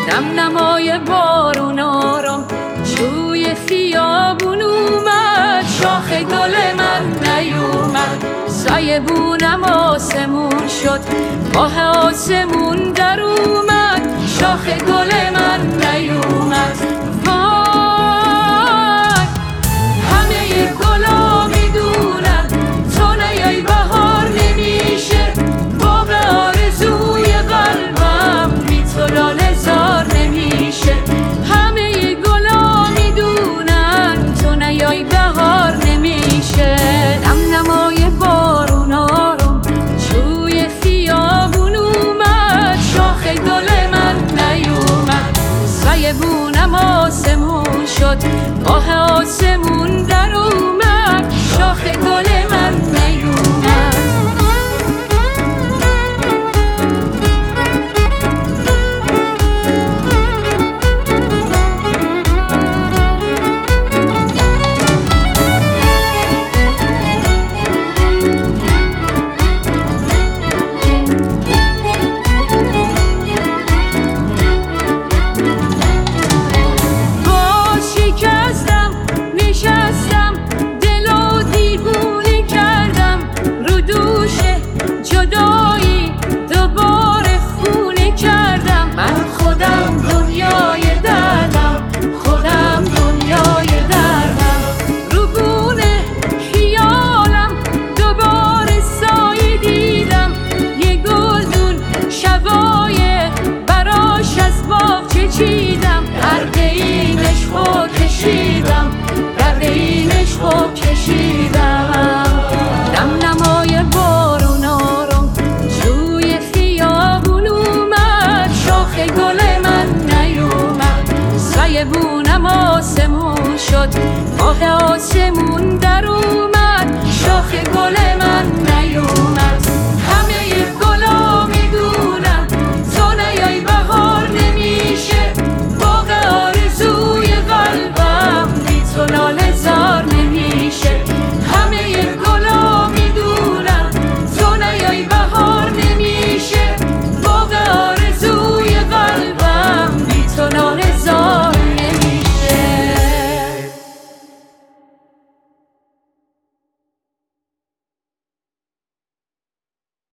نم نمای بارون آرام توی خیابون اومد، شاخ گل من نیومد، سایه بونم آسمون شد، ماه آسمون در اومد، شاخ گل من نیومد. وای همه گلا میدونن تو نیای بهار نمیشه، باب آرزوی قلبم بی تو لاله زار نمیشه. همه گلا میدونن تو نیای بهار نمیشه. نم نمای بارون آروم توی خیابون اومد، شاخ گل من نیومد، سایه بونم آسمون شد، ماه آسمون در اومد، شاخ گل من نیومد. جدایی دوباره خونه کردم، من خودم دنیای دردم، خودم دنیای دردم. رو گونه خیالم دوباره سایه دیدم، یه گلدون شبایه براش از باغچه چیدم، برد این عشقو کشیدم، برد این عشقو کشیدم. نم نمای بارون آرام توی خیابون اومد، شاخ گل من نیومد، سایه بونم آسمون شد، ماه آسمون در اومد.